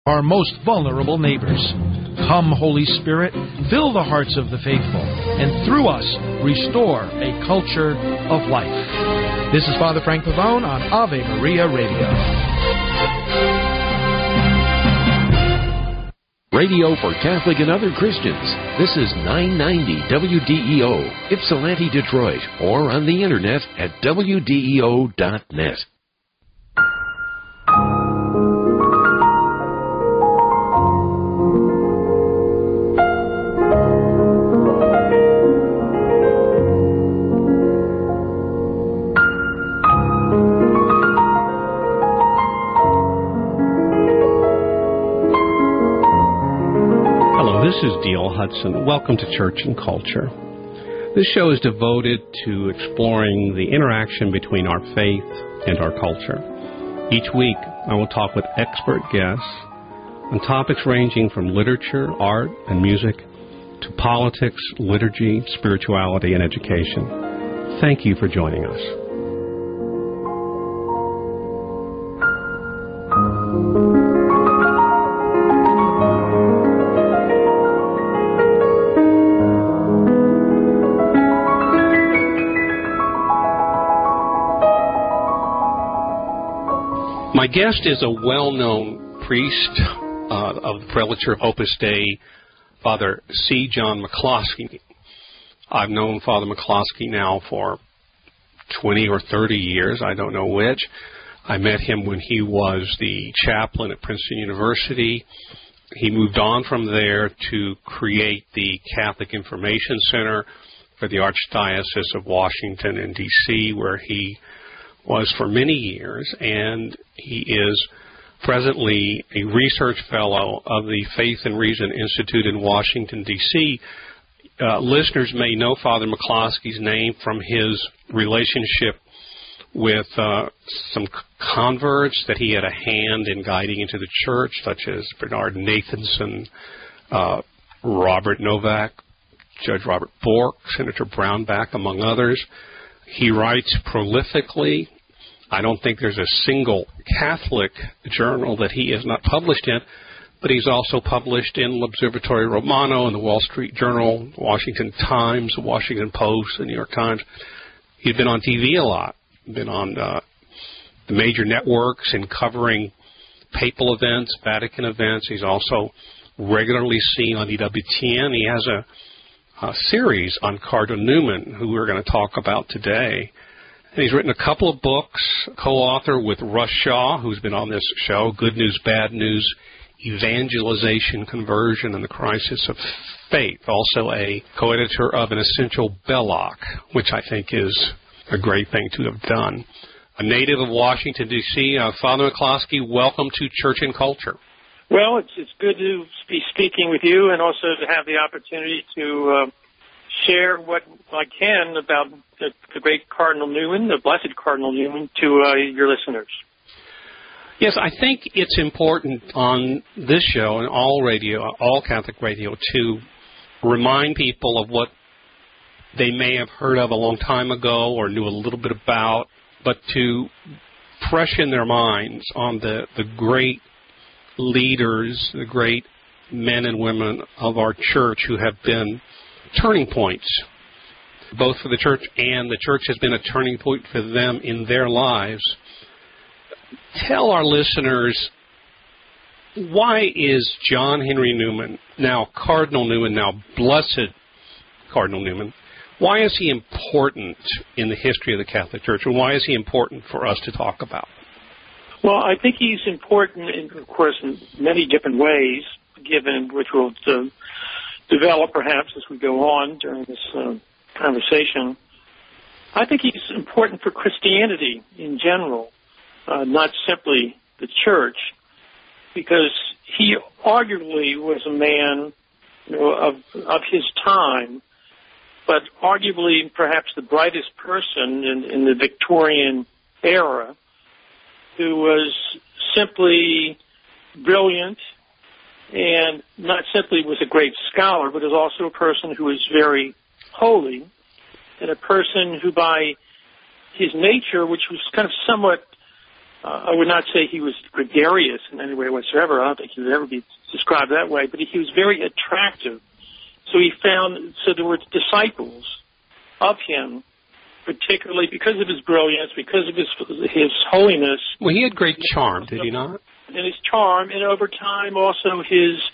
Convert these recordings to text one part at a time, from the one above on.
our most vulnerable neighbors. Come, Holy Spirit, fill the hearts of the faithful, and through us, restore a culture of life. This is Father Frank Pavone on Ave Maria Radio. Radio for Catholic and other Christians. This is 990 WDEO, Ypsilanti, Detroit, or on the internet at WDEO.net. This is D.L. Hudson. Welcome to Church and Culture. This show is devoted to exploring the interaction between our faith and our culture. Each week, I will talk with expert guests on topics ranging from literature, art, and music to politics, liturgy, spirituality, and education. Thank you for joining us. My guest is a well-known priest of the Prelature of Opus Dei, Father C. John McCloskey. I've known Father McCloskey now for 20 or 30 years, I don't know which. I met him when he was the chaplain at Princeton University. He moved on from there to create the Catholic Information Center for the Archdiocese of Washington and D.C., where he was for many years, and he is presently a research fellow of the Faith and Reason Institute in Washington, D.C. Listeners may know Father McCloskey's name from his relationship with some converts that he had a hand in guiding into the church, such as Bernard Nathanson, Robert Novak, Judge Robert Bork, Senator Brownback, among others. He writes prolifically. I don't think there's a single Catholic journal that he is not published in, but he's also published in L'Osservatore Romano and the Wall Street Journal, Washington Times, the Washington Post, the New York Times. He's been on TV a lot, been on the major networks and covering papal events, Vatican events. He's also regularly seen on EWTN. He has a series on Cardinal Newman, who we're going to talk about today. And he's written a couple of books, co-author with Russ Shaw, who's been on this show, Good News, Bad News, Evangelization, Conversion, and the Crisis of Faith. Also a co-editor of An Essential Belloc, which I think is a great thing to have done. A native of Washington, D.C., Father McCloskey, welcome to Church and Culture. Well, it's good to be speaking with you and also to have the opportunity to share what I can about the great Cardinal Newman, the Blessed Cardinal Newman, to your listeners. Yes, I think it's important on this show and all radio, all Catholic radio, to remind people of what they may have heard of a long time ago or knew a little bit about, but to freshen their minds on the great leaders, the great men and women of our church who have been turning points, both for the church, and the church has been a turning point for them in their lives. Tell our listeners, why is John Henry Newman, now Cardinal Newman, now Blessed Cardinal Newman, why is he important in the history of the Catholic Church, and why is he important for us to talk about? Well, I think he's important, of course, in many different ways, given which we'll develop perhaps as we go on during this conversation. I think he's important for Christianity in general, not simply the church, because he arguably was a man, of his time, but arguably perhaps the brightest person in the Victorian era, who was simply brilliant and not simply was a great scholar, but was also a person who was very holy, and a person who by his nature, which was kind of somewhat I would not say he was gregarious in any way whatsoever. I don't think he would ever be described that way, but he was very attractive. So there were disciples of him, particularly because of his brilliance, because of his holiness. Well, he had great charm, did he not? And his charm, and over time also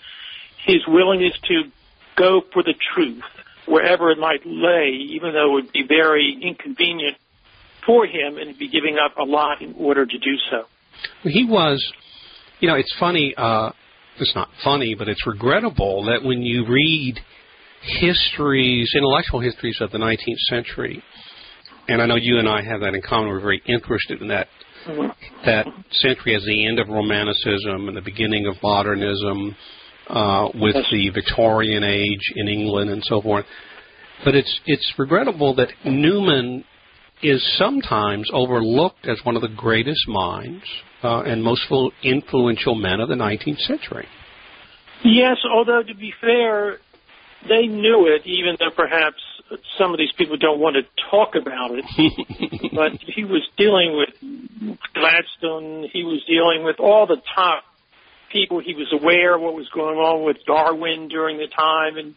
his willingness to go for the truth, wherever it might lay, even though it would be very inconvenient for him, and he'd be giving up a lot in order to do so. He was, it's funny, it's not funny, but it's regrettable that when you read intellectual histories of the 19th century, and I know you and I have that in common, we're very interested in that, that century as the end of Romanticism and the beginning of modernism, with the Victorian age in England and so forth. But it's regrettable that Newman is sometimes overlooked as one of the greatest minds and most influential men of the 19th century. Yes, although to be fair, they knew it, even though perhaps some of these people don't want to talk about it. But he was dealing with Gladstone. He was dealing with all the top people. He was aware of what was going on with Darwin during the time. And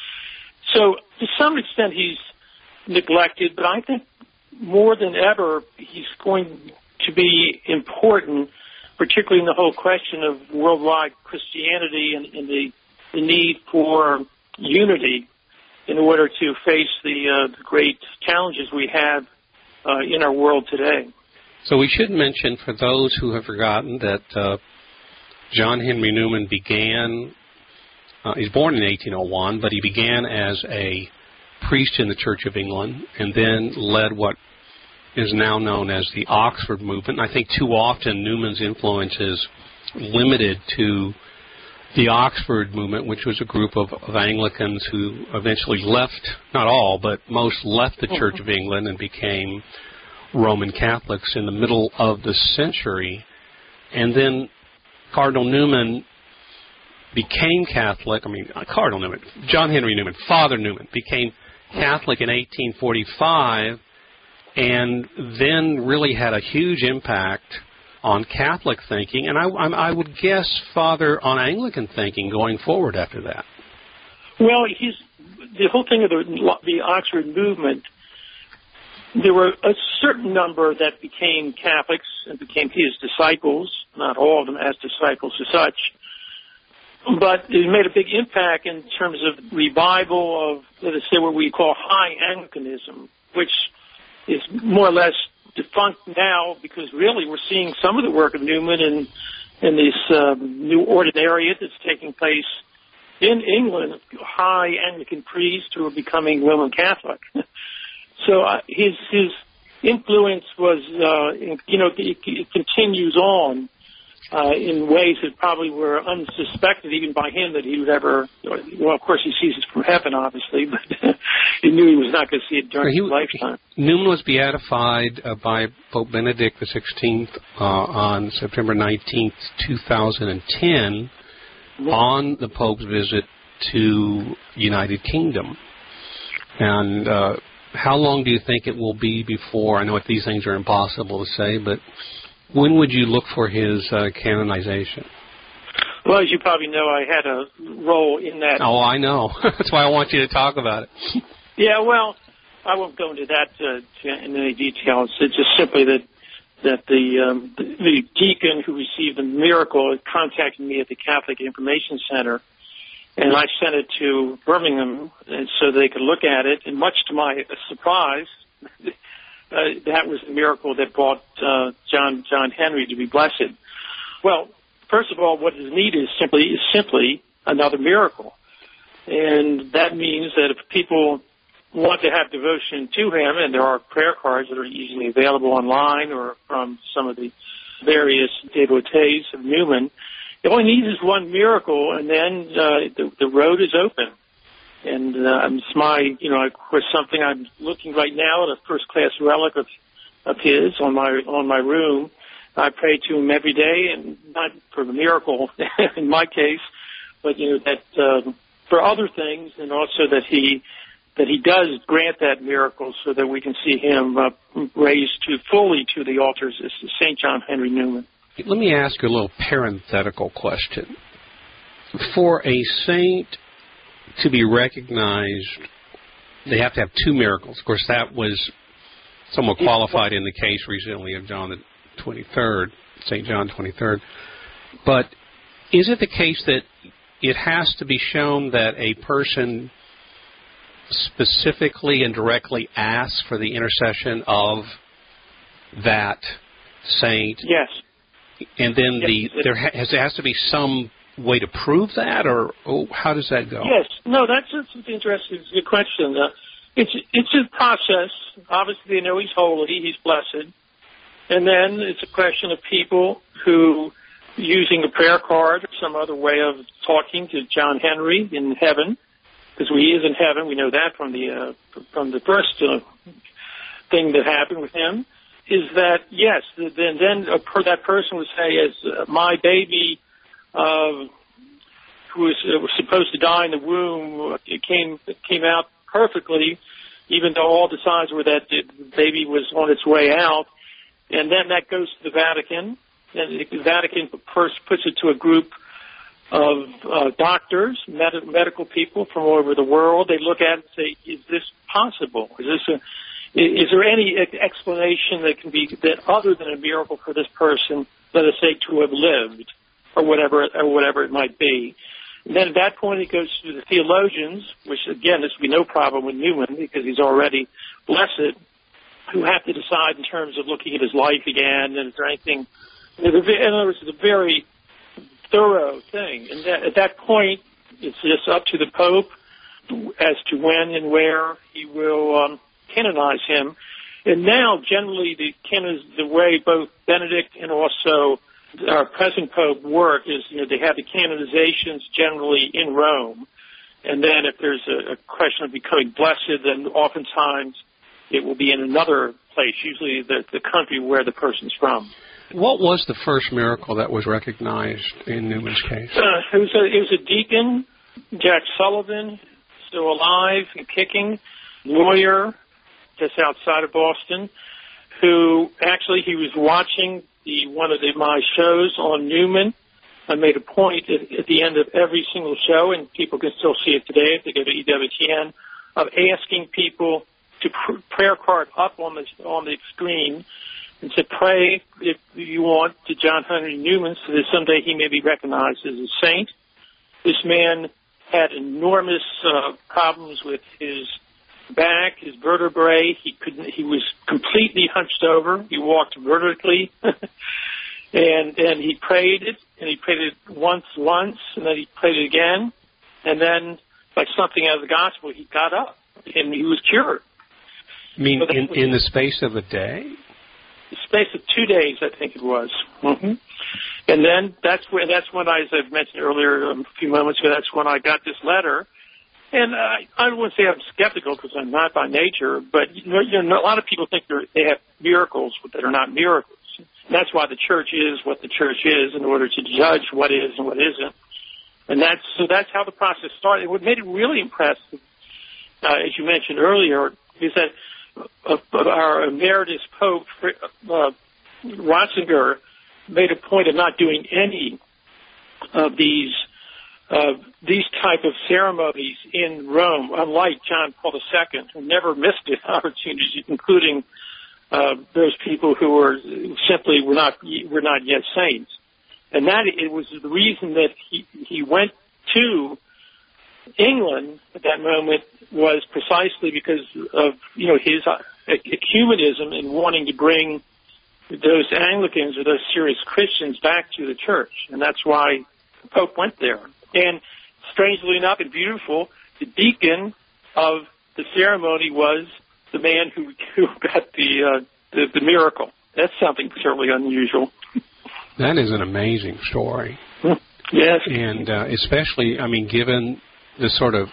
so to some extent he's neglected, but I think more than ever he's going to be important, particularly in the whole question of worldwide Christianity and the need for unity in order to face the great challenges we have in our world today. So we should mention, for those who have forgotten, that John Henry Newman began, he's born in 1801, but he began as a priest in the Church of England and then led what is now known as the Oxford movement. And I think too often Newman's influence is limited to the Oxford movement, which was a group of Anglicans who eventually left, not all, but most left the Church of England and became Roman Catholics in the middle of the century. And then Cardinal Newman became Catholic. John Henry Newman, Father Newman, became Catholic in 1845 and then really had a huge impact on Catholic thinking, and I would guess, Father, on Anglican thinking going forward after that. Well, the whole thing of the Oxford movement, there were a certain number that became Catholics and became his disciples, not all of them as disciples as such, but it made a big impact in terms of revival of, let us say, what we call high Anglicanism, which is more or less defunct now, because really we're seeing some of the work of Newman in this new ordinariate that's taking place in England, high Anglican priests who are becoming Roman Catholic. So his influence was, it continues on in ways that probably were unsuspected even by him that he would ever, well, of course he sees it from heaven, obviously, but he knew he was not going to see it during his lifetime. Newman was beatified by Pope Benedict XVI on September 19th, 2010, on the Pope's visit to United Kingdom. And how long do you think it will be before, I know these things are impossible to say, but when would you look for his canonization? Well, as you probably know, I had a role in that. Oh, I know. That's why I want you to talk about it. Yeah, well, I won't go into that in any detail. It's just simply that the deacon who received the miracle contacted me at the Catholic Information Center, and I sent it to Birmingham so they could look at it. And much to my surprise, that was the miracle that brought John Henry to be blessed. Well, first of all, what is needed is simply another miracle. And that means that if people want to have devotion to him, and there are prayer cards that are easily available online or from some of the various devotees of Newman, it only needs is one miracle, and then the road is open. And it's of course, something I'm looking right now at a first-class relic of his on my room. I pray to him every day, and not for the miracle in my case, but that for other things, and also that he that he does grant that miracle so that we can see him raised fully to the altars as St. John Henry Newman. Let me ask you a little parenthetical question. For a saint to be recognized, they have to have two miracles. Of course, that was somewhat qualified in the case recently of John the 23rd, St. John 23rd. But is it the case that it has to be shown that a person specifically and directly asks for the intercession of that saint? Yes. And then there has to be some way to prove that, or how does that go? Yes. No, that's interesting. It's a good question. It's a process. Obviously, they know he's holy, he's blessed. And then it's a question of people who, using a prayer card or some other way of talking to John Henry in heaven, because he is in heaven. We know that from the first thing that happened with him, is that, yes, then that person would say, as my baby who was supposed to die in the womb, it came out perfectly, even though all the signs were that the baby was on its way out. And then that goes to the Vatican, and the Vatican first puts it to a group of doctors, medical people from all over the world. They look at it and say, is this possible? Is there any explanation that can be that other than a miracle for this person, let us say, to have lived, or whatever it might be? And then at that point, it goes to the theologians, which again, this would be no problem with Newman because he's already blessed, who have to decide in terms of looking at his life again, and is there anything. In other words, it's a very thorough thing. And at that point, it's just up to the Pope as to when and where he will canonize him. And now, generally, the way both Benedict and also our present Pope work is, they have the canonizations generally in Rome. And then if there's a question of becoming blessed, then oftentimes it will be in another place, usually the country where the person's from. What was the first miracle that was recognized in Newman's case? It was a deacon, Jack Sullivan, still alive and kicking, lawyer, just outside of Boston, who actually he was watching one of my shows on Newman. I made a point at the end of every single show, and people can still see it today if they go to EWTN, of asking people to prayer card up on the screen and to pray if you want to John Henry Newman so that someday he may be recognized as a saint. This man had enormous problems with his back, his vertebrae. He was completely hunched over. He walked vertically. and he prayed it, and he prayed it once, and then he prayed it again. And then, like something out of the gospel, he got up, and he was cured. You mean in the space of a day? The space of 2 days, I think it was. Mm-hmm. And then that's when, as I mentioned earlier a few moments ago, that's when I got this letter. And I don't want to say I'm skeptical because I'm not by nature, but a lot of people think they have miracles that are not miracles. And that's why the church is what the church is, in order to judge what is and what isn't. And that's how the process started. What made it really impressive, as you mentioned earlier, is that our emeritus Pope, Ratzinger, made a point of not doing any of these type of ceremonies in Rome, unlike John Paul II, who never missed an opportunity, including those people who were not yet saints. And that it was the reason that he went to England at that moment was precisely because of his ecumenism and wanting to bring those Anglicans or those serious Christians back to the church, and that's why the Pope went there. And strangely enough and beautiful, the deacon of the ceremony was the man who got the miracle. That's something certainly unusual. That is an amazing story. Yes. And especially, given the sort of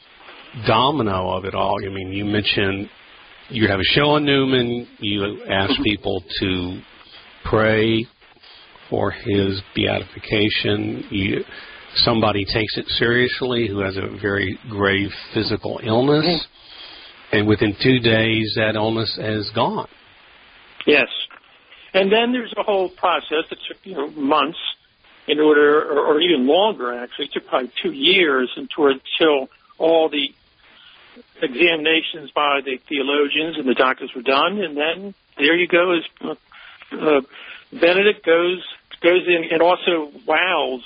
domino of it all. You mentioned you have a show on Newman. You ask people to pray for his beatification. somebody takes it seriously who has a very grave physical illness, and within 2 days that illness is gone. Yes. And then there's a whole process that took, months in order, or even longer, actually. It took probably 2 years until all the examinations by the theologians and the doctors were done, and then there you go, as Benedict goes in and also wows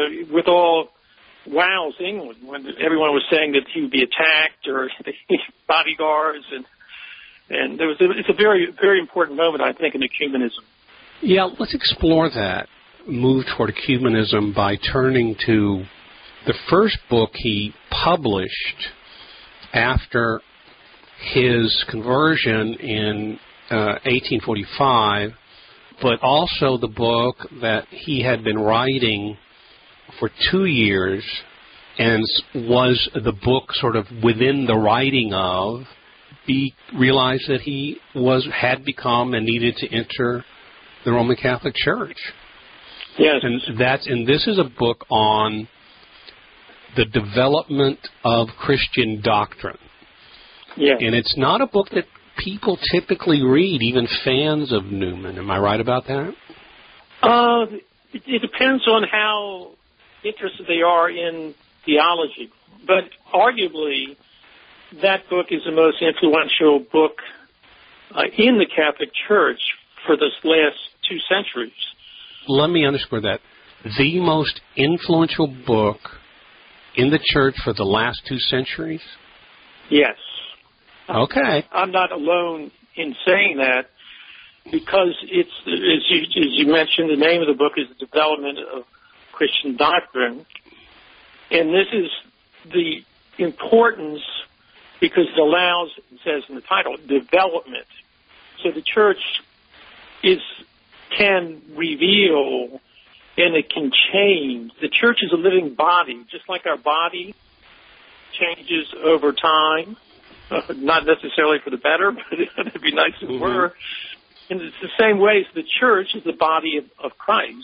England when everyone was saying that he would be attacked or bodyguards, and it's a very, very important moment, I think, in ecumenism. Yeah, let's explore that move toward ecumenism by turning to the first book he published after his conversion in 1845, but also the book that he had been writing for 2 years and was the book sort of within the writing of. He realized that he had become and needed to enter the Roman Catholic Church. Yes. And this is a book on the development of Christian doctrine. Yes. And it's not a book that people typically read, even fans of Newman. Am I right about that? It depends on how interested they are in theology. But arguably, that book is the most influential book in the Catholic Church for this last 2 centuries. Let me underscore that. The most influential book in the Church for the last 2 centuries? Yes. Okay. I'm not alone in saying that because it's, as you mentioned, the name of the book is The Development of Christian Doctrine. And this is the importance because it allows, it says in the title, development. So the Church can reveal and it can change. The Church is a living body, just like our body changes over time. Not necessarily for the better, but it'd be nice if it were. And it's the same way as the Church is the body of Christ.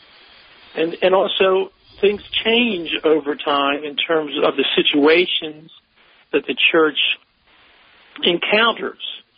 And also things change over time in terms of the situations that the Church encounters.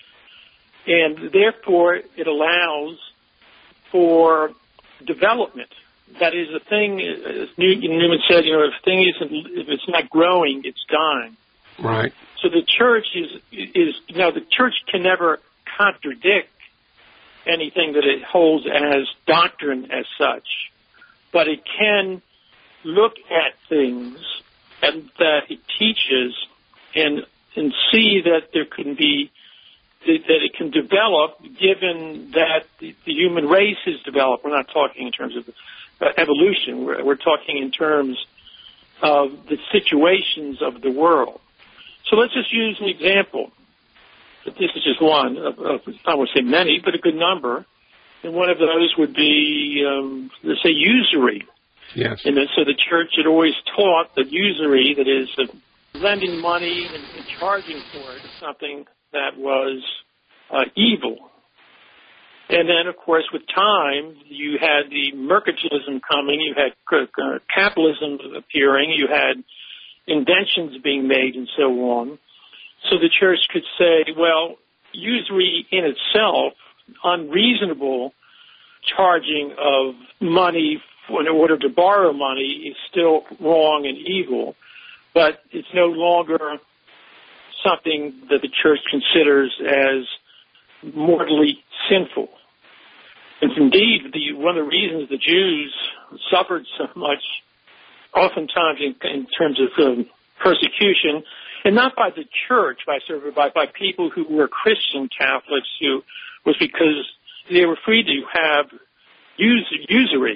And therefore it allows for development. That is, the thing, as Newman said, if it's not growing, it's dying. Right. So the Church the Church can never contradict anything that it holds as doctrine as such, but it can look at things that it teaches and see that there can be that it can develop, given that the human race is developed. We're not talking in terms of evolution. We're talking in terms of the situations of the world. So let's just use an example. This is just one of I won't say many, but a good number. And one of those would be, let's say, usury. Yes. And so the Church had always taught that usury, that is, lending money and charging for it, is something that was evil. And then, of course, with time, you had the mercantilism coming, you had capitalism appearing, you had inventions being made, and so on. So the Church could say, well, usury in itself, unreasonable charging of money in order to borrow money, is still wrong and evil, but it's no longer something that the Church considers as mortally sinful. And indeed, one of the reasons the Jews suffered so much, oftentimes in terms of persecution, and not by the Church, by people who were Christian Catholics, was because they were free to have usury.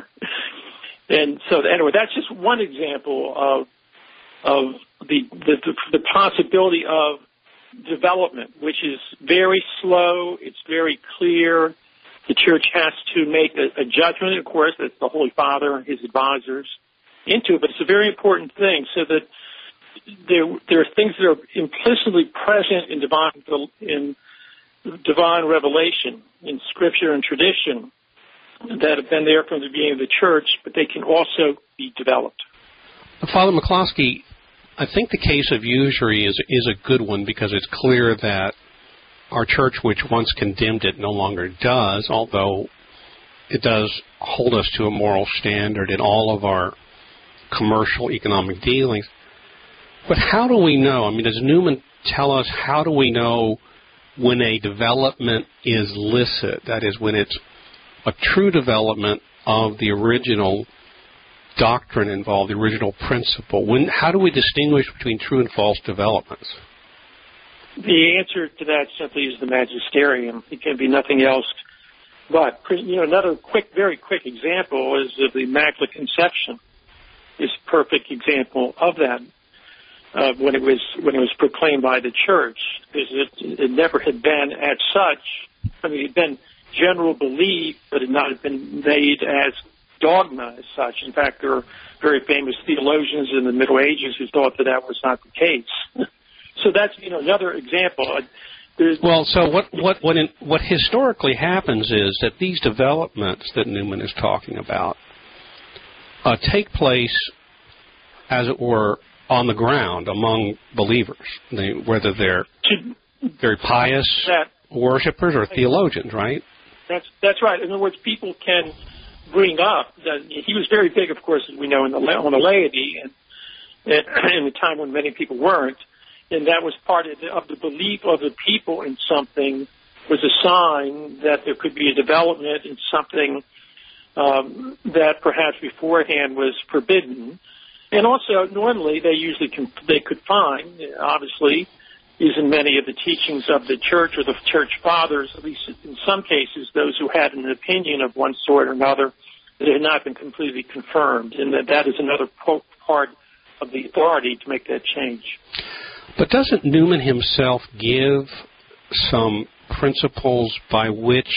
And so, anyway, that's just one example of the possibility of development, which is very slow. It's very clear. The Church has to make a judgment, of course, that's the Holy Father and his advisors into it, but it's a very important thing, so that there are things that are implicitly present in divine revelation, in Scripture and tradition, that have been there from the beginning of the church, but they can also be developed. Father McCloskey, I think the case of usury is a good one because it's clear that our church, which once condemned it, no longer does, although it does hold us to a moral standard in all of our commercial economic dealings. But how do we know? I mean, does Newman tell us how do we know when a development is licit, that is, when it's a true development of the original doctrine involved, the original principle? How do we distinguish between true and false developments? The answer to that simply is the magisterium. It can be nothing else. But another very quick example is of the Immaculate Conception. Is a perfect example of that when it was proclaimed by the church, because it never had been as such. I mean, it had been general belief, but it had not been made as dogma as such. In fact, there are very famous theologians in the Middle Ages who thought that was not the case. So that's another example. So what historically happens is that these developments that Newman is talking about take place, as it were, on the ground among believers, whether they're very pious worshipers or theologians, right? That's right. In other words, people can bring up that he was very big, of course, as we know, on the laity, and in the time when many people weren't. And that was part of the belief of the people in something was a sign that there could be a development in something that perhaps beforehand was forbidden. And also, normally, they could find, obviously, is in many of the teachings of the church or the church fathers, at least in some cases, those who had an opinion of one sort or another that had not been completely confirmed, and that is another part of the authority to make that change. But doesn't Newman himself give some principles by which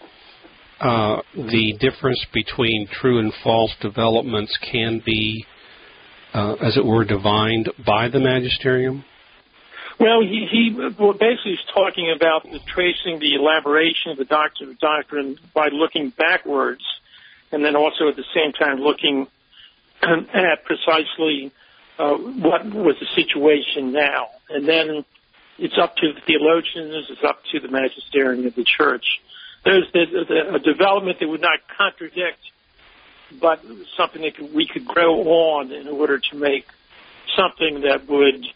the difference between true and false developments can be, as it were, divined by the magisterium? Well, he basically is talking about tracing the elaboration of the doctrine by looking backwards, and then also at the same time looking at precisely what was the situation now. And then it's up to the theologians, it's up to the magisterium of the church. There's a development that would not contradict, but something that we could grow on in order to make something that would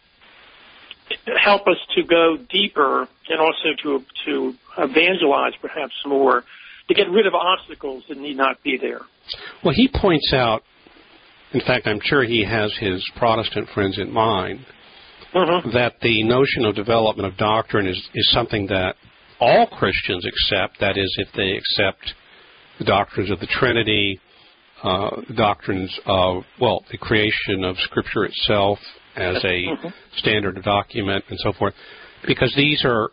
help us to go deeper and also to evangelize perhaps more, to get rid of obstacles that need not be there. Well, he points out, in fact, I'm sure he has his Protestant friends in mind, that the notion of development of doctrine is something that all Christians accept, that is, if they accept the doctrines of the Trinity, doctrines of, the creation of Scripture itself as a standard document and so forth, because these are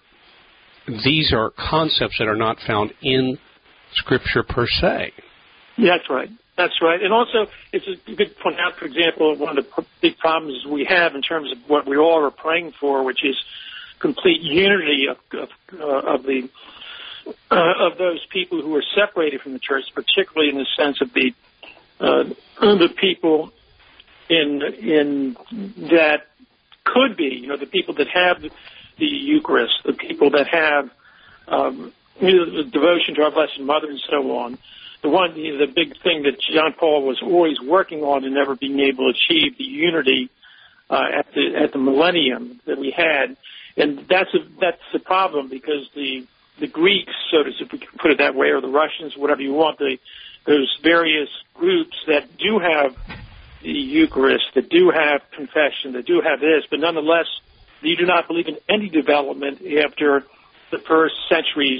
concepts that are not found in Scripture per se. That's right. That's right. And also, it's a good point out, for example, one of the big problems we have in terms of what we all are praying for, which is complete unity of those people who are separated from the church, particularly in the sense of the people in that could be, the people that have the Eucharist, the people that have the devotion to our Blessed Mother and so on. The big thing that John Paul was always working on and never being able to achieve, the unity at the millennium that we had, and that's the problem, because the Greeks, so to speak, if we can put it that way, or the Russians, whatever you want, those various groups that do have the Eucharist, that do have confession, that do have this, but nonetheless, you do not believe in any development after the first centuries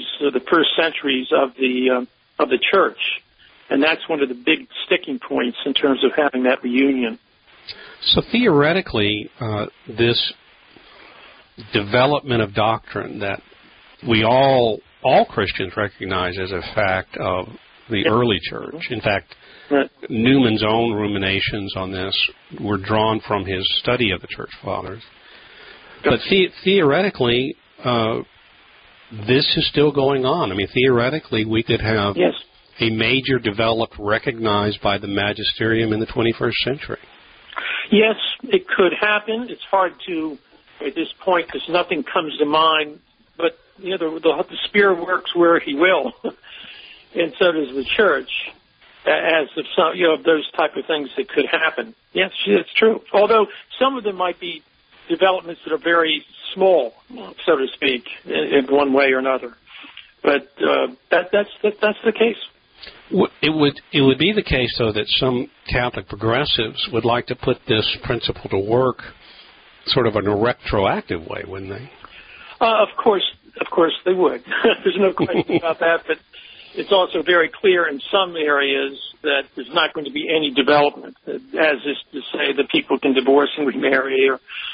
of the church. And that's one of the big sticking points in terms of having that reunion. So theoretically, this development of doctrine that we all Christians recognize as a fact of the early church. In fact, Newman's own ruminations on this were drawn from his study of the church fathers. But theoretically, this is still going on. I mean, theoretically, we could have a major developed, recognized by the magisterium in the 21st century? Yes, it could happen. It's hard to, at this point, because nothing comes to mind. But the Spirit works where He will, and so does the Church. As if some, those type of things that could happen. Yes, it's true. Although some of them might be developments that are very small, so to speak, in one way or another. But that's the case. It would be the case, though, that some Catholic progressives would like to put this principle to work, sort of in a retroactive way, wouldn't they? Of course they would. There's no question about that. But it's also very clear in some areas that there's not going to be any development, as is to say that people can divorce and remarry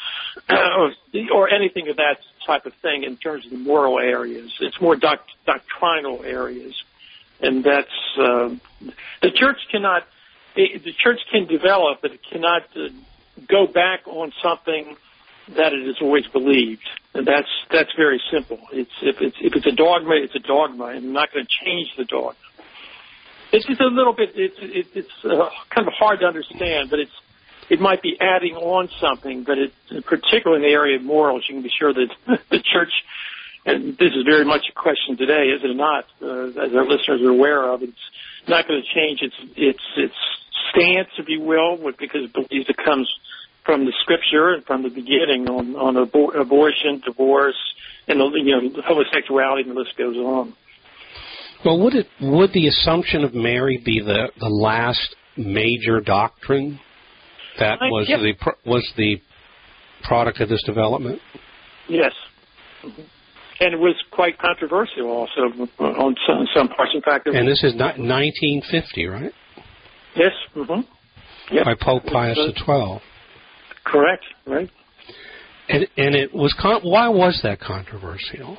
or anything of that type of thing in terms of the moral areas. It's more doctrinal areas. And that's the Church cannot. The Church can develop, but it cannot go back on something that it has always believed, and that's very simple. If it's a dogma, it's a dogma, and I'm not going to change the dogma. It's just a little bit. It's kind of hard to understand, but it might be adding on something. But particularly in the area of morals, you can be sure that the Church. And this is very much a question today, is it not? As our listeners are aware of, it's not going to change its stance, if you will, because it believes it comes from the Scripture and from the beginning on abortion, divorce, and homosexuality, and the list goes on. Well, would the Assumption of Mary be the last major doctrine that was the product of this development? Yes. Mm-hmm. And it was quite controversial also on some parts. In fact, and this is 1950, right? Yes. Mm-hmm. Yep. By Pope Pius XII. Correct. Right. And it was why was that controversial?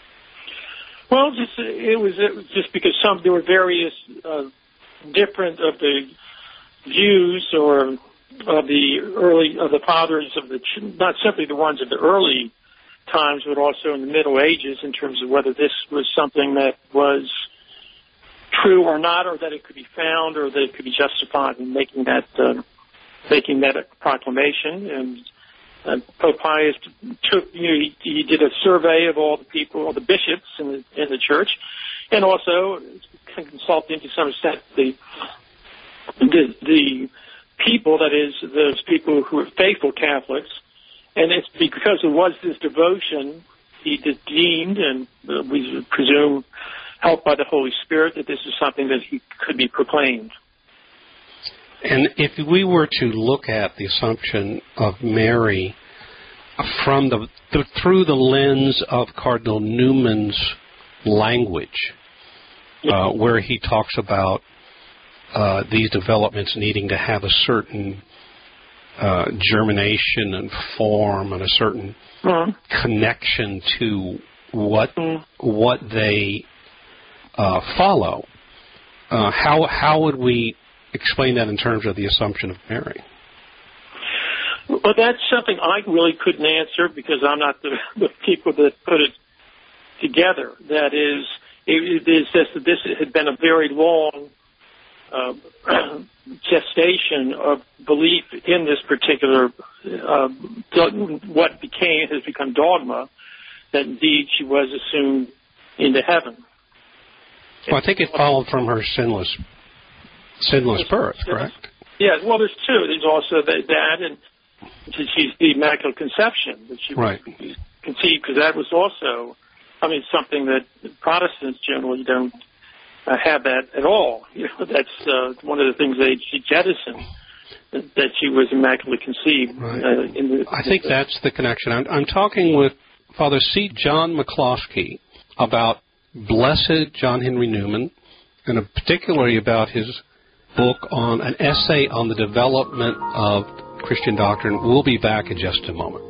Well, it was just because there were various different of the views or of the fathers of the, not simply the ones of the early times, but also in the Middle Ages, in terms of whether this was something that was true or not, or that it could be found, or that it could be justified in making that a proclamation. And Pope Pius he did a survey of all the people, all the bishops in the church, and also consulted to some extent the people, that is, those people who are faithful Catholics. And it's because it was this devotion, he deemed, and we presume helped by the Holy Spirit, that this is something that he could be proclaimed. And if we were to look at the Assumption of Mary from through the lens of Cardinal Newman's language, where he talks about these developments needing to have a certain germination and form and a certain connection to what they follow. How would we explain that in terms of the Assumption of Mary? Well, that's something I really couldn't answer, because I'm not the people that put it together. That is, it is just that this had been a very long gestation of belief in this particular what has become dogma, that indeed she was assumed into heaven. Well, I think it followed from her sinless birth, correct? Yeah. Well, there's two. There's also that, and she's the Immaculate Conception that she was conceived, because that was also, something that Protestants generally don't have that at all. That's one of the things she jettisoned, that she was immaculately conceived. Right. I think that's the connection. I'm talking with Father C. John McCloskey about Blessed John Henry Newman, and particularly about his book on an essay on the development of Christian doctrine. We'll be back in just a moment.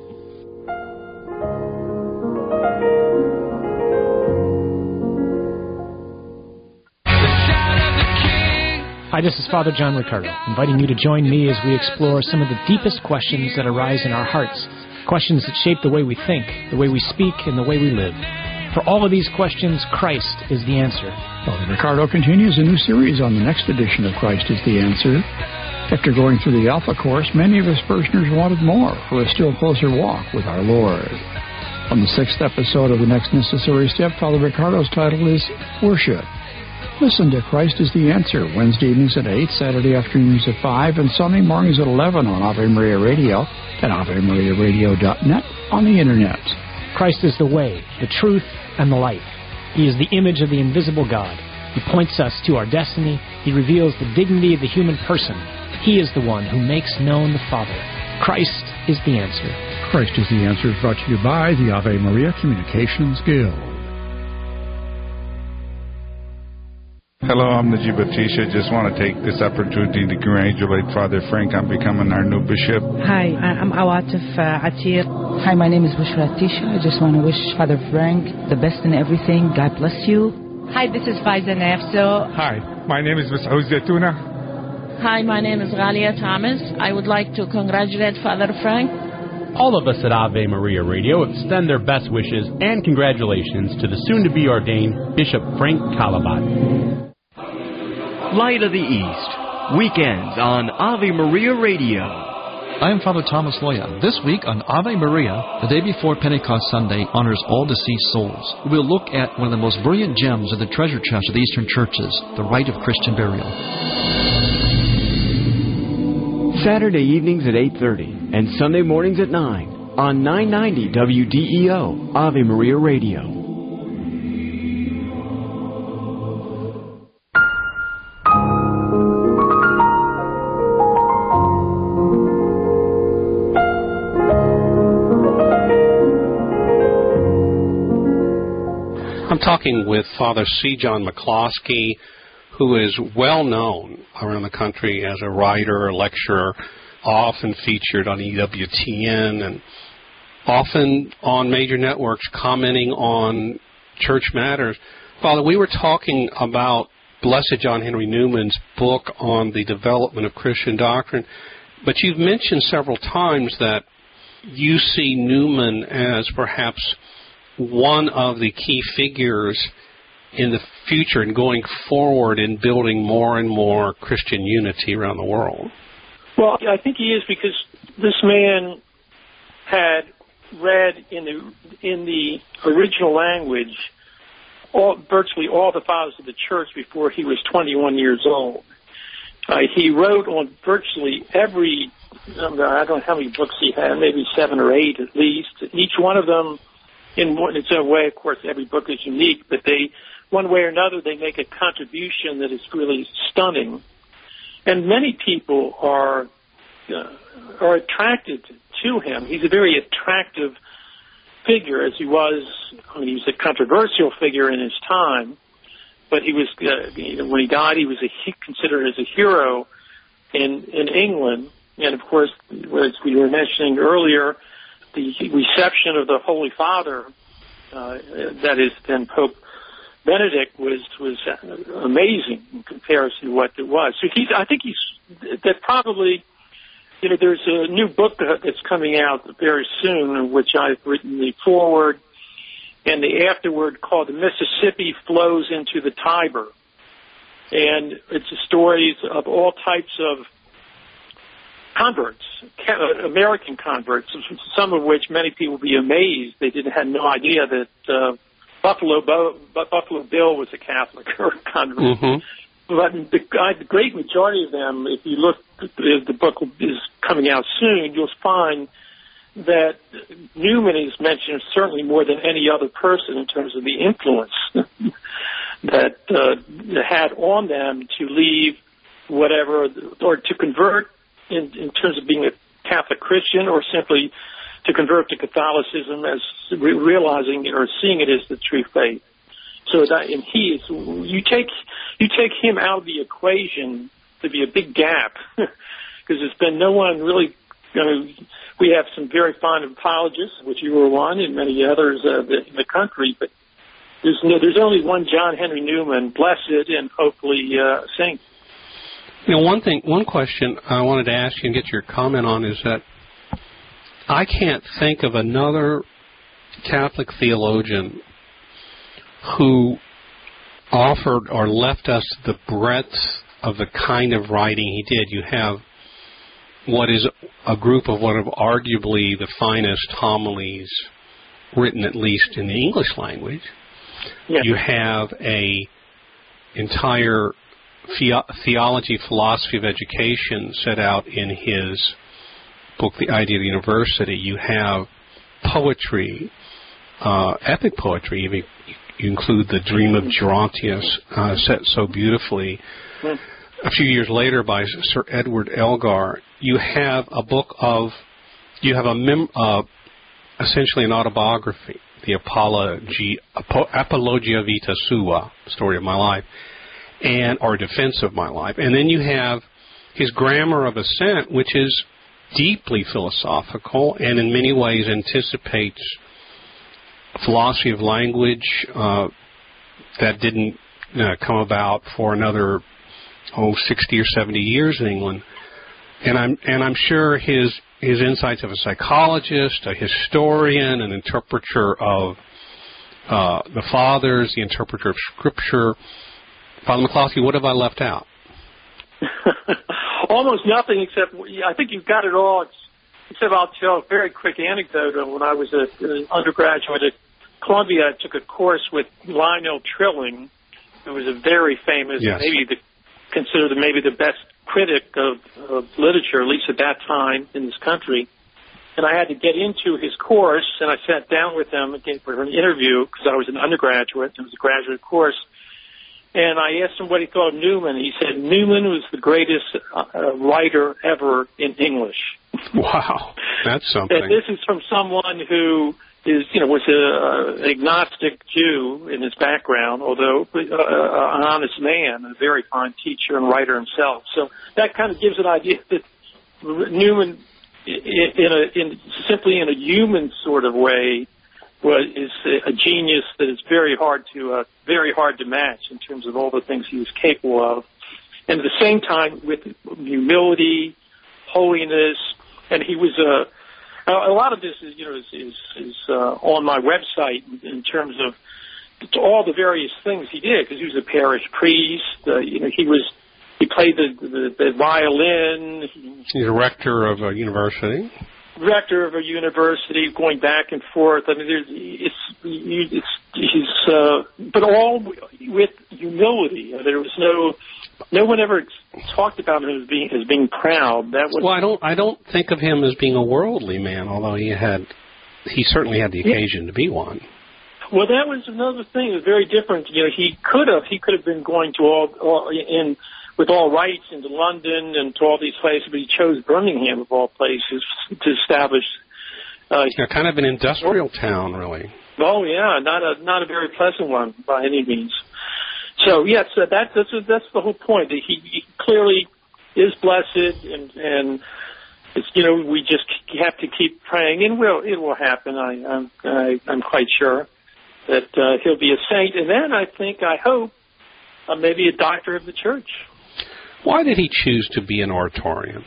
Hi, this is Father John Riccardo, inviting you to join me as we explore some of the deepest questions that arise in our hearts, questions that shape the way we think, the way we speak, and the way we live. For all of these questions, Christ is the answer. Father Riccardo continues a new series on the next edition of Christ is the Answer. After going through the Alpha Course, many of his parishioners wanted more for a still closer walk with our Lord. On the 6th episode of The Next Necessary Step, Father Riccardo's title is Worship. Listen to Christ is the Answer, Wednesday evenings at 8, Saturday afternoons at 5, and Sunday mornings at 11 on Ave Maria Radio at AveMariaRadio.net on the Internet. Christ is the way, the truth, and the life. He is the image of the invisible God. He points us to our destiny. He reveals the dignity of the human person. He is the one who makes known the Father. Christ is the answer. Christ is the Answer is brought to you by the Ave Maria Communications Guild. Hello, I'm Najib Atisha. Just want to take this opportunity to congratulate Father Frank on becoming our new bishop. Hi, I'm Awatif Atir. Hi, my name is Bushra Atisha. I just want to wish Father Frank the best in everything. God bless you. Hi, this is Faiza Nafso. Hi, my name is Masoud Zaytouna. Hi, my name is Ghalia Thomas. I would like to congratulate Father Frank. All of us at Ave Maria Radio extend their best wishes and congratulations to the soon-to-be ordained Bishop Frank Kalabat. Light of the East, weekends on Ave Maria Radio. I am Father Thomas Loya. This week on Ave Maria, the day before Pentecost Sunday honors all deceased souls. We will look at one of the most brilliant gems of the treasure chest of the Eastern churches, the rite of Christian burial. Saturday evenings at 8:30 and Sunday mornings at 9 on 990 WDEO, Ave Maria Radio. I'm talking with Father C. John McCloskey, who is well known around the country as a writer, a lecturer, often featured on EWTN and often on major networks commenting on church matters. Father, we were talking about Blessed John Henry Newman's book on the development of Christian doctrine, but you've mentioned several times that you see Newman as perhaps one of the key figures in the future and going forward in building more and more Christian unity around the world. Well, I think he is, because this man had read in the original language virtually all the fathers of the church before he was 21 years old. He wrote on virtually every, I don't know how many books he had, maybe 7 or 8 at least. Each one of them, in its own way, of course, every book is unique, but one way or another, they make a contribution that is really stunning. And many people are attracted to him. He's a very attractive figure, as he was. I mean, he was a controversial figure in his time, but he was when he died, he was considered as a hero in England. And of course, as we were mentioning earlier, the reception of the Holy Father, that is then Pope Benedict, was amazing in comparison to what it was. So I think that probably, there's a new book that's coming out very soon, in which I've written the foreword and the afterword, called "The Mississippi Flows into the Tiber," and it's stories of all types of converts, American converts, some of which many people will be amazed. They had no idea that Buffalo Bill was a Catholic or a convert. Mm-hmm. But the great majority of them, if you look, the book is coming out soon, you'll find that Newman is mentioned certainly more than any other person in terms of the influence that had on them to leave whatever, or to convert in terms of being a Catholic Christian, or simply to convert to Catholicism as realizing or seeing it as the true faith. So and you take him out of the equation, to be a big gap, because there's been no one really. We have some very fine apologists, which you were one, and many others in the country, but there's only one John Henry Newman, blessed and hopefully saint. One question I wanted to ask you and get your comment on is that I can't think of another Catholic theologian who offered or left us the breadth of the kind of writing he did. You have what is a group of one of arguably the finest homilies written, at least in the English language. Yeah. You have a entire theology, philosophy of education set out in his book, The Idea of the University. You have poetry, epic poetry. You include the Dream of Gerontius, set so beautifully. A few years later, by Sir Edward Elgar, you have a book of, essentially an autobiography, the Apologia Vita Sua, Story of My Life, or Defense of My Life. And then you have his Grammar of Assent, which is deeply philosophical and in many ways anticipates philosophy of language that didn't come about for another 60 or 70 years in England. And I'm sure his insights of a psychologist, a historian, an interpreter of the Fathers, the interpreter of Scripture. Father McCloskey, what have I left out? Almost nothing, except I think you've got it all. Except I'll tell a very quick anecdote. When I was an undergraduate at Columbia, I took a course with Lionel Trilling, who was a very famous, considered maybe the best critic of literature, at least at that time in this country. And I had to get into his course, and I sat down with him again for an interview because I was an undergraduate. It was a graduate course. And I asked him what he thought of Newman. He said Newman was the greatest writer ever in English. Wow, that's something. And this is from someone who was an agnostic Jew in his background, although an honest man, a very fine teacher and writer himself. So that kind of gives an idea that Newman, simply in a human sort of way, is a genius that is very hard to match in terms of all the things he was capable of, and at the same time with humility, holiness, and he was a lot of this is on my website in terms of all the various things he did, because he was a parish priest. He played the violin. He's a rector of a university. Rector of a university, going back and forth. I mean, but all with humility. There was no one ever talked about him as being proud. That was I don't think of him as being a worldly man, although he certainly had the occasion to be one. Well, that was another thing. It was very different. He could have been going to with all rights into London and to all these places, but he chose Birmingham of all places to establish. Kind of an industrial town, really. Oh yeah, not a very pleasant one by any means. So yes, that's the whole point. He clearly is blessed, and it's, we just have to keep praying, and it will happen. I'm quite sure that he'll be a saint, and then I hope maybe a doctor of the church. Why did he choose to be an Oratorian?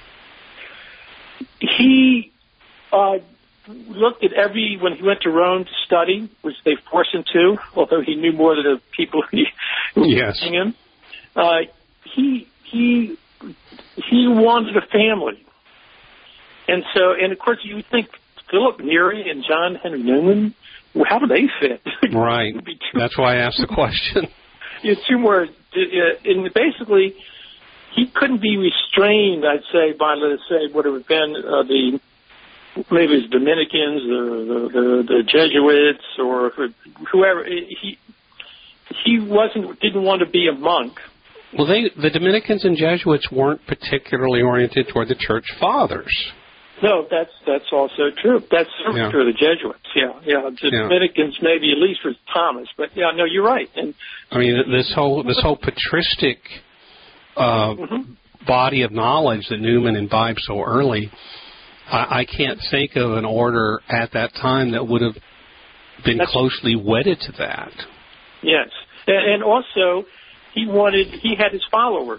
He looked at when he went to Rome to study, which they forced him to, although he knew more than the people who were teaching him. He wanted a family. And of course, you would think Philip Neri and John Henry Newman, how do they fit? Right. That's why I asked the question. Two more. And basically, he couldn't be restrained, I'd say, by, let's say, what it would have been maybe it was Dominicans, the Jesuits, or whoever. He didn't want to be a monk. Well, the Dominicans and Jesuits weren't particularly oriented toward the church fathers. No, that's also true. That's true of the Jesuits. Yeah. The Dominicans maybe at least with Thomas, but no, you're right. And I mean, this whole patristic body of knowledge that Newman imbibed so early, I can't think of an order at that time that would have been closely wedded to that. Yes, and also he had his followers,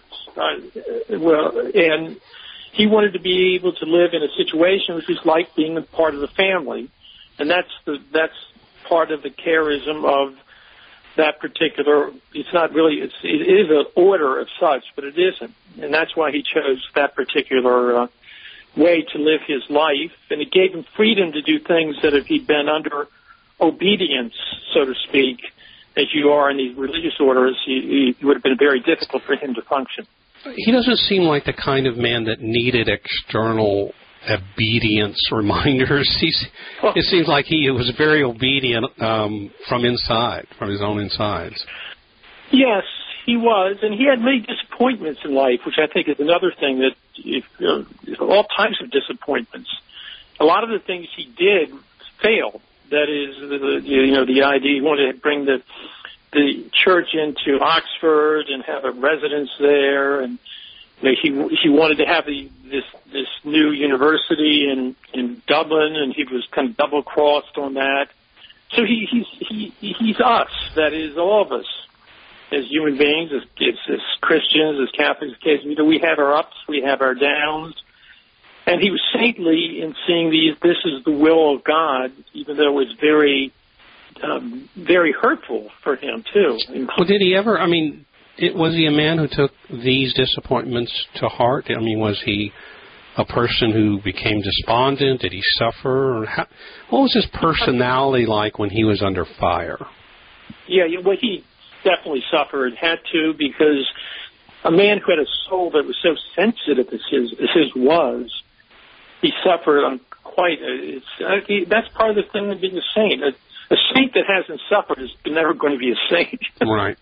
and he wanted to be able to live in a situation which was like being a part of the family, and that's part of the charism of that particular, it's not really, it is an order of such, but it isn't. And that's why he chose that particular way to live his life. And it gave him freedom to do things that if he'd been under obedience, so to speak, as you are in these religious orders, it would have been very difficult for him to function. He doesn't seem like the kind of man that needed external obedience reminders. It seems like he was very obedient from inside, from his own insides. Yes, he was, and he had many disappointments in life, which I think is another thing that all types of disappointments. A lot of the things he did failed. That is, the idea he wanted to bring the church into Oxford and have a residence there, and he wanted to have this new university in Dublin, and he was kind of double crossed on that. So he's us. That is, all of us as human beings, as Christians, as Catholics. We have our ups, we have our downs. And he was saintly in seeing this is the will of God, even though it was very, very hurtful for him, too. Well, did he ever, was he a man who took these disappointments to heart? Was he a person who became despondent? Did he suffer? Or what was his personality like when he was under fire? Yeah, well, he definitely suffered, had to, because a man who had a soul that was so sensitive as his was, he suffered on quite. That's part of the thing of being a saint. A saint that hasn't suffered is never going to be a saint. Right.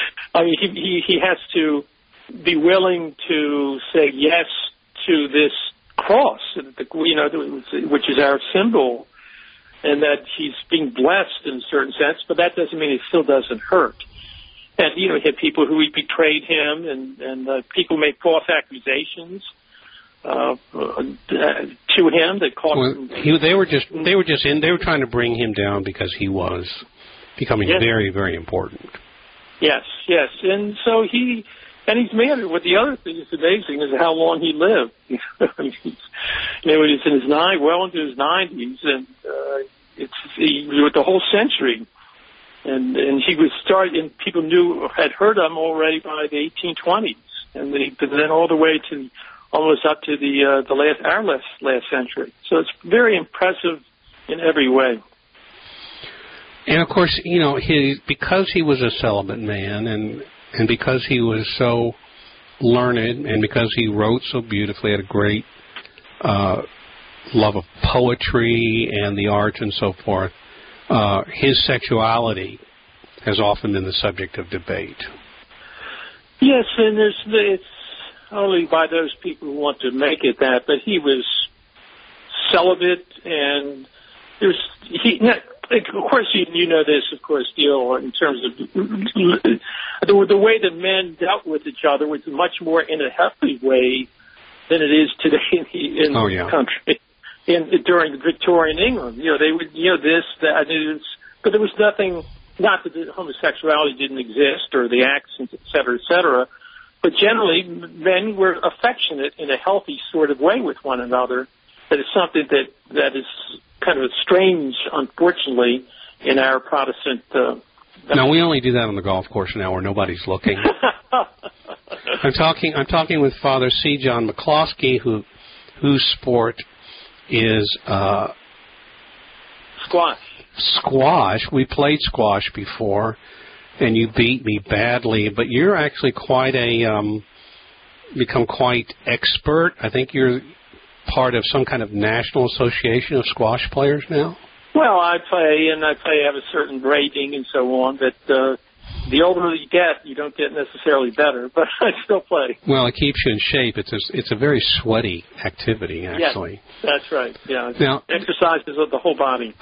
He has to be willing to say yes to this cross, which is our symbol, and that he's being blessed in a certain sense. But that doesn't mean it still doesn't hurt. And he had people who betrayed him, and people made false accusations to him that caused him. They were trying to bring him down because he was becoming very, very important. Yes, and so he's married. What the other thing that's amazing is how long he lived. He was in his well into his 90s, and he was the whole century. And he was and people had heard him already by the 1820s, and then all the way to almost up to our last century. So it's very impressive in every way. And of course, because he was a celibate man, and because he was so learned, and because he wrote so beautifully, had a great love of poetry and the arts and so forth, his sexuality has often been the subject of debate. Yes, and it's only by those people who want to make it that, but he was celibate, and of course, you know this, of course, Neil, in terms of the way that men dealt with each other was much more in a healthy way than it is today in the country. During Victorian England, they would, this, that, but there was nothing. Not that homosexuality didn't exist or the accents, et cetera, but generally men were affectionate in a healthy sort of way with one another. That is something that is kind of strange, unfortunately, in our Protestant. No, we only do that on the golf course now, where nobody's looking. I'm talking with Father C. John McCloskey, whose sport is squash. We played squash before, and you beat me badly. But you're actually become quite expert. I think you're part of some kind of national association of squash players now. Well, I play have a certain rating and so on. But the older you get, you don't get necessarily better. But I still play. Well, it keeps you in shape. It's a very sweaty activity, actually. Yes, that's right. Yeah. Now, exercises of the whole body.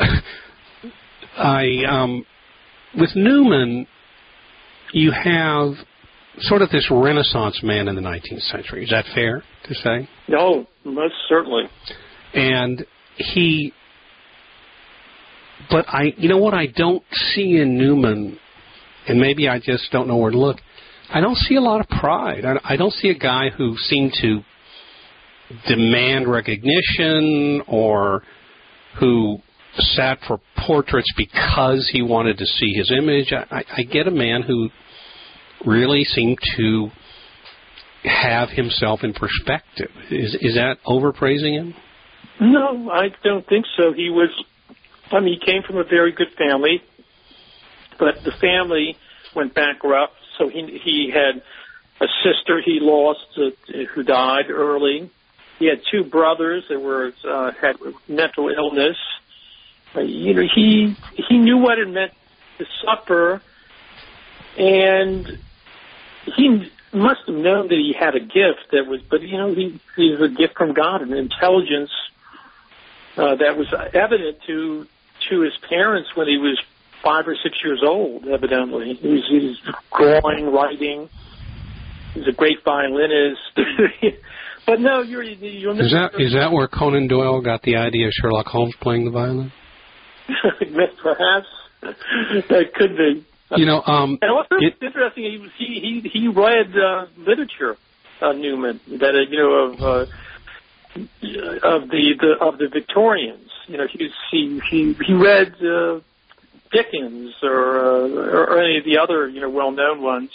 With Newman, you have sort of this Renaissance man in the 19th century. Is that fair to say? No, most certainly. And what I don't see in Newman, and maybe I just don't know where to look, I don't see a lot of pride. I don't see a guy who seemed to demand recognition or who sat for portraits because he wanted to see his image. I get a man who really seemed to have himself in perspective. Is that overpraising him? No, I don't think so. He came from a very good family, but the family went bankrupt, so he had a sister he lost who died early. He had two brothers that had mental illness. He knew what it meant to suffer, and he must have known that he had a gift he's a gift from God, an intelligence that was evident to his parents when he was 5 or 6 years old. Evidently, he's drawing, writing. He's a great violinist. But no, you're is that where Conan Doyle got the idea of Sherlock Holmes playing the violin? Perhaps that could be. And also, it's interesting. He read literature, Newman, that of the Victorians. He read Dickens or any of the other well-known ones.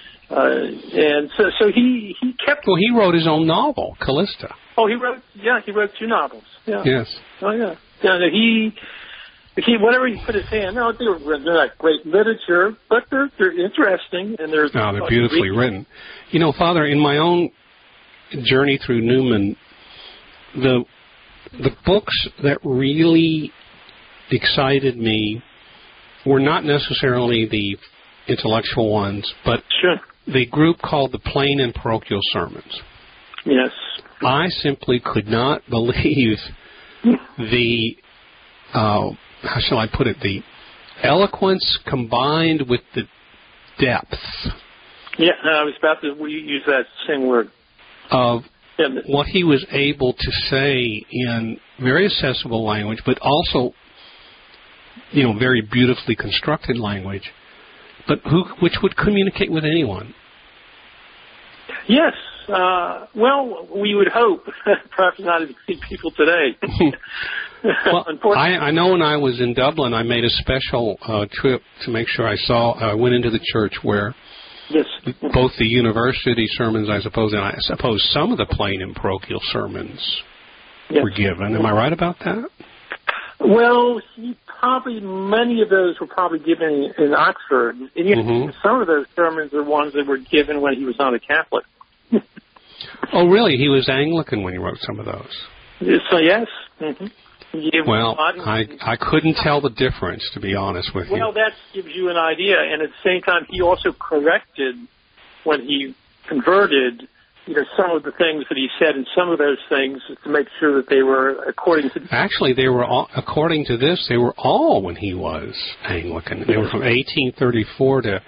And so he kept. Well, he wrote his own novel, Callista. Oh, he wrote 2 novels. Yeah. Yes. Oh, yeah. Yeah. He whatever he put his hand. No, they're not great literature, but they're interesting and they're beautifully written. Father, in my own journey through Newman, the books that really excited me were not necessarily the intellectual ones, but the group called the Plain and Parochial Sermons. Yes. I simply could not believe the, how shall I put it, the eloquence combined with the depth. Yeah, I was about to use that same word. Of what he was able to say in very accessible language, but also, very beautifully constructed language, but which would communicate with anyone. Yes. Well, we would hope. Perhaps not as many people today. Well, I know when I was in Dublin, I made a special trip to make sure I went into the church where both the university sermons, I suppose, and I suppose some of the plain and parochial sermons were given. Am I right about that? Well, many of those were probably given in Oxford. And some of those sermons are ones that were given when he was not a Catholic. Oh, really? He was Anglican when he wrote some of those? So, yes. Mm-hmm. Well, I couldn't tell the difference, to be honest with you. Well, that gives you an idea. And at the same time, he also corrected when he converted, some of the things that he said, and some of those things to make sure that they were according to... Actually, they were all, according to this, they were all when he was Anglican. They were from 1834 to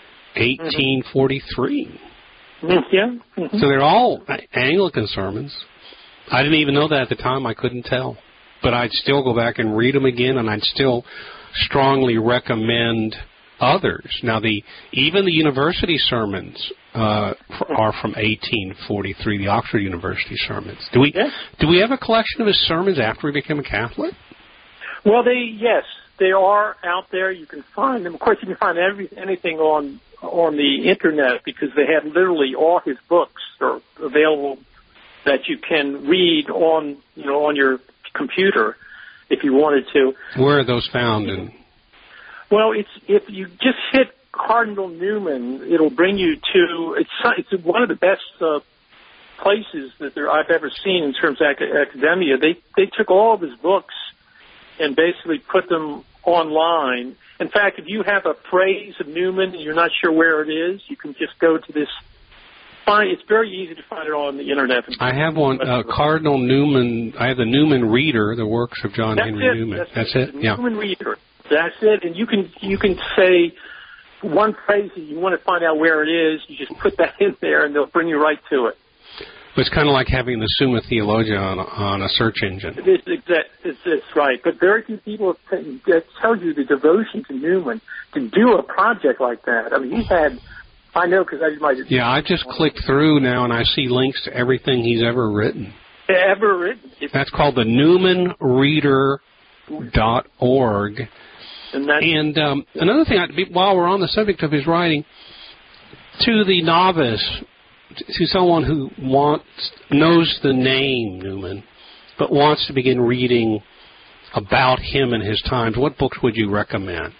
1843. Yeah. Mm-hmm. So they're all Anglican sermons. I didn't even know that at the time. I couldn't tell. But I'd still go back and read them again, and I'd still strongly recommend others. Now, even the university sermons are from 1843, the Oxford University sermons. Do we have a collection of his sermons after he became a Catholic? Well, they are out there. You can find them. Of course, you can find anything on the internet because they have literally all his books are available that you can read on your computer if you wanted to. Where are those found? Well, if you just hit Cardinal Newman, it'll bring you to it's one of the best places that I've ever seen in terms of academia. They took all of his books and basically put them online. In fact, if you have a phrase of Newman and you're not sure where it is, you can just go to this. It's very easy to find it on the internet. I have one, Cardinal Newman. I have the Newman Reader, the works of John Henry Newman. That's it. Yeah. Newman Reader. That's it. And you can say one phrase that you want to find out where it is. You just put that in there, and they'll bring you right to it. It's kind of like having the Summa Theologia on a search engine. It's right. But very few people that tell you the devotion to Newman to do a project like that. I mean, he's had. I know because I just clicked through now and I see links to everything he's ever written. Ever written. That's called the Newman Reader And another thing, while we're on the subject of his writing, to the novice, to someone who knows the name Newman, but wants to begin reading about him and his times, what books would you recommend?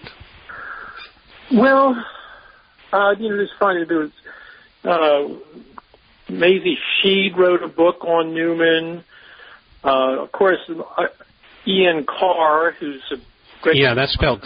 Well, it's funny. There was Maisie Sheed wrote a book on Newman. Of course, Ian Carr, who's a great... Yeah, that's spelled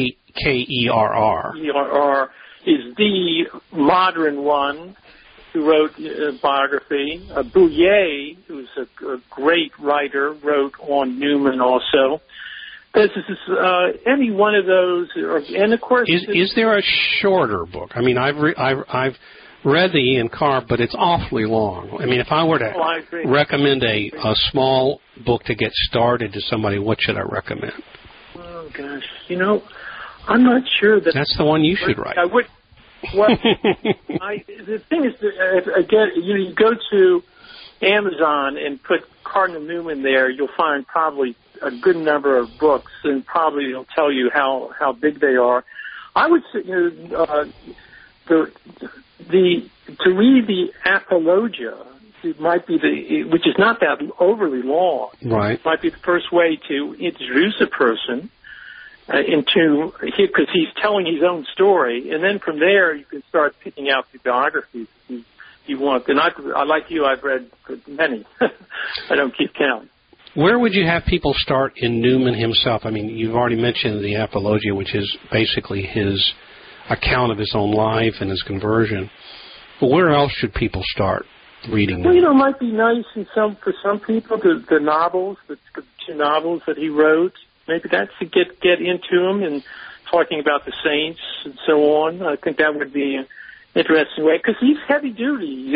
Kerr. Kerr is the modern one who wrote a biography. Bouillet, who's a great writer, wrote on Newman also. This is any one of those, and of course... Is there a shorter book? I mean, I've read the Ian Carr, but it's awfully long. I mean, if I were to recommend a small book to get started to somebody, what should I recommend? Oh, gosh. I'm not sure that... That's the one you should write. I would... Well, the thing is, again, you go to Amazon and put Cardinal Newman there, you'll find probably a good number of books, and probably it'll tell you how big they are. I would say, to read the Apologia, it might be which is not that overly long. Right. Might be the first way to introduce a person because he's telling his own story, and then from there you can start picking out the biographies you want. And I like you, I've read many. I don't keep count. Where would you have people start in Newman himself? I mean, you've already mentioned the Apologia, which is basically his account of his own life and his conversion. But where else should people start reading? Well, it might be nice for some people, the novels, the two novels that he wrote. Maybe that's to get into them and talking about the saints and so on. I think that would be an interesting way, because he's heavy duty.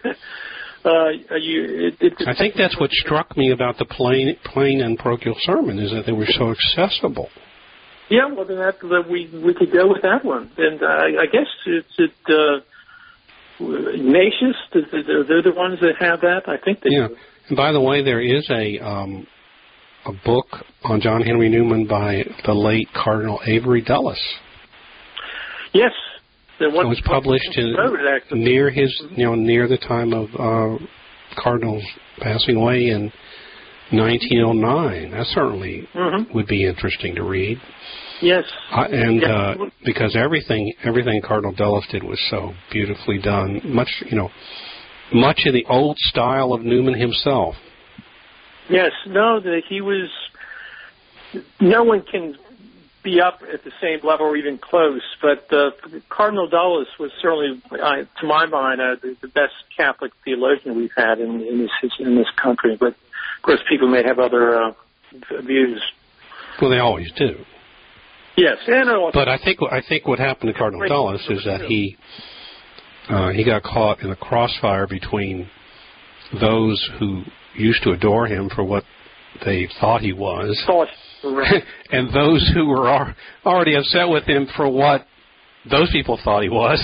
I think that's what struck me about the plain and parochial sermon, is that they were so accessible. Yeah, well, then we could go with that one. And I guess Ignatius, they're the ones that have that. I think they do. And by the way, there is a book on John Henry Newman by the late Cardinal Avery Dulles. Yes. It was published near the time of Cardinal's passing away in 1909. That certainly would be interesting to read. Yes. Because everything Cardinal Dulles did was so beautifully done. Much in the old style of Newman himself. Yes. No, that he was. No one can be up at the same level or even close, but Cardinal Dulles was certainly, to my mind, the best Catholic theologian we've had in this country. But of course, people may have other views. Well, they always do. Yes, but I think what happened to Cardinal Dulles is that he got caught in a crossfire between those who used to adore him for what they thought he was, and those who were already upset with him for what those people thought he was.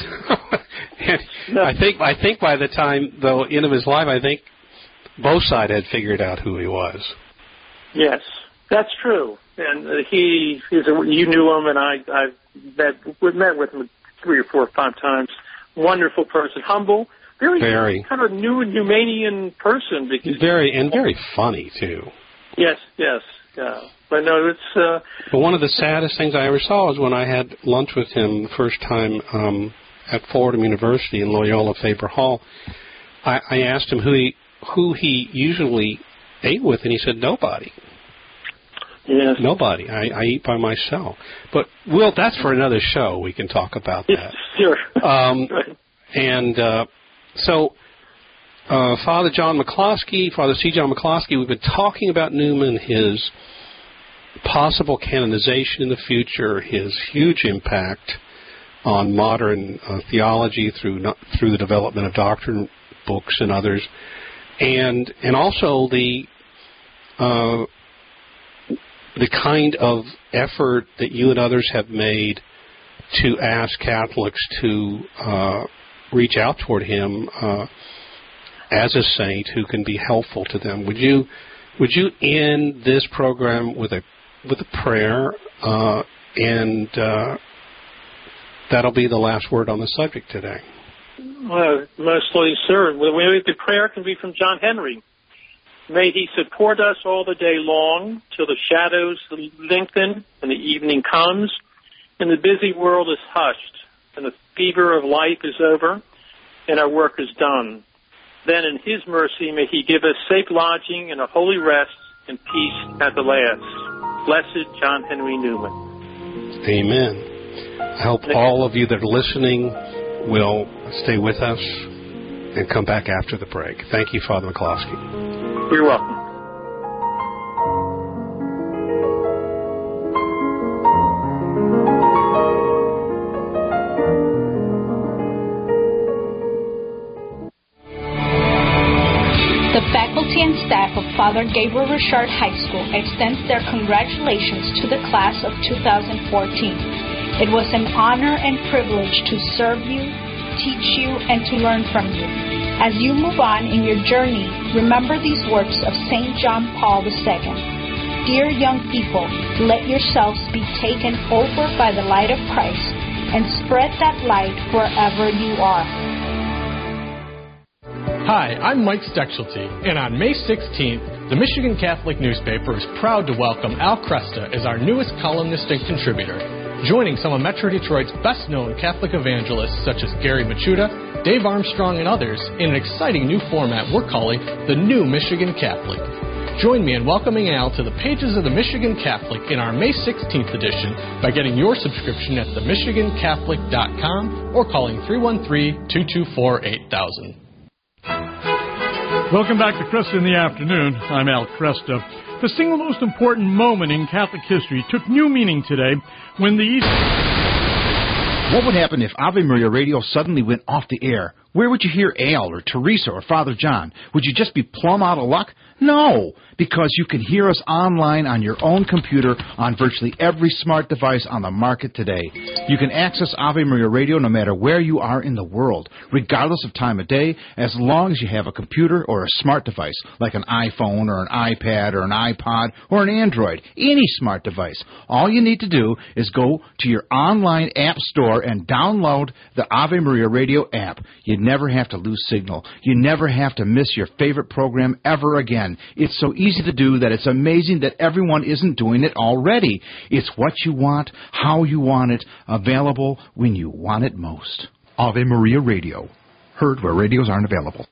And I think by the time, though, end of his life, I think both sides had figured out who he was. Yes, that's true. And you knew him, and I've met with him 3 or 4 or 5 times. Wonderful person, humble, very kind of new and Humanian person. Very funny too. Yes. But no, it's. But one of the saddest things I ever saw was when I had lunch with him the first time at Fordham University in Loyola Faber Hall. I asked him who he usually ate with, and he said nobody. Yes. Nobody. I eat by myself. But Will, that's for another show. We can talk about that. Sure. So, Father C. John McCloskey, we've been talking about Newman, his possible canonization in the future, his huge impact on modern theology through the development of doctrine books and others, and also the kind of effort that you and others have made to ask Catholics to reach out toward him as a saint who can be helpful to them. Would you end this program with a with a prayer, and that'll be the last word on the subject today. Well, mostly, sir. The prayer can be from John Henry. May he support us all the day long till the shadows lengthen and the evening comes and the busy world is hushed and the fever of life is over and our work is done. Then in his mercy may he give us safe lodging and a holy rest and peace at the last. Blessed John Henry Newman. Amen. I hope all of you that are listening will stay with us and come back after the break. Thank you, Father McCloskey. You're welcome. The faculty and staff of Father Gabriel Richard High School extends their congratulations to the class of 2014. It was an honor and privilege to serve you, teach you, and to learn from you. As you move on in your journey, remember these words of St. John Paul II. Dear young people, let yourselves be taken over by the light of Christ and spread that light wherever you are. Hi, I'm Mike Stechelsky, and on May 16th, the Michigan Catholic newspaper is proud to welcome Al Kresta as our newest columnist and contributor, joining some of Metro Detroit's best-known Catholic evangelists such as Gary Machuda, Dave Armstrong, and others in an exciting new format we're calling the New Michigan Catholic. Join me in welcoming Al to the pages of the Michigan Catholic in our May 16th edition by getting your subscription at themichigancatholic.com or calling 313-224-8000. Welcome back to Kresta in the Afternoon. I'm Al Kresta. The single most important moment in Catholic history took new meaning today when the What would happen if Ave Maria Radio suddenly went off the air? Where would you hear Al or Teresa or Father John? Would you just be plumb out of luck? No, because you can hear us online on your own computer on virtually every smart device on the market today. You can access Ave Maria Radio no matter where you are in the world, regardless of time of day, as long as you have a computer or a smart device, like an iPhone or an iPad or an iPod or an Android, any smart device. All you need to do is go to your online app store and download the Ave Maria Radio app. You never have to lose signal. You never have to miss your favorite program ever again. It's so easy to do that it's amazing that everyone isn't doing it already. It's what you want, how you want it, available when you want it most. Ave Maria Radio. Heard where radios aren't available.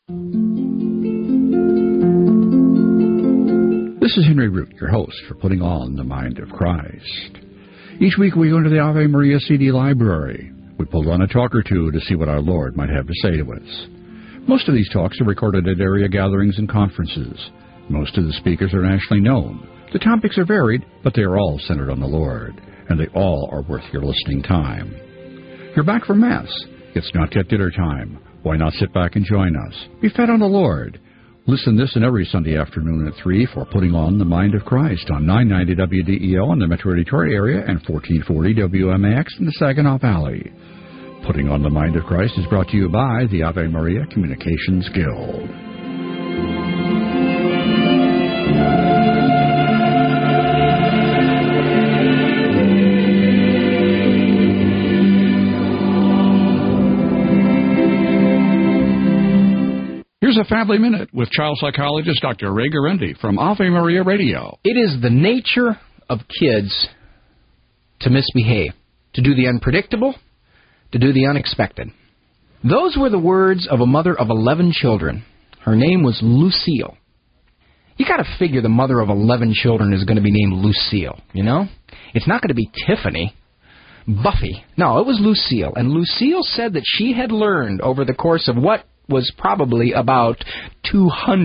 This is Henry Root, your host for Putting On the Mind of Christ. Each week we go into the Ave Maria CD library. We pull on a talk or two to see what our Lord might have to say to us. Most of these talks are recorded at area gatherings and conferences. Most of the speakers are nationally known. The topics are varied, but they are all centered on the Lord, and they all are worth your listening time. You're back from Mass. It's not yet dinner time. Why not sit back and join us? Be fed on the Lord. Listen this and every Sunday afternoon at 3 for Putting On the Mind of Christ on 990 WDEO in the Metro Detroit area and 1440 WMAX in the Saginaw Valley. Putting On the Mind of Christ is brought to you by the Ave Maria Communications Guild. Here's a Family Minute with child psychologist Dr. Ray Guarendi from Ave Maria Radio. It is the nature of kids to misbehave, to do the unpredictable, to do the unexpected. Those were the words of a mother of 11 children. Her name was Lucille. You got to figure the mother of 11 children is going to be named Lucille, you know? It's not going to be Tiffany, Buffy. No, it was Lucille. And Lucille said that she had learned over the course of what was probably about 200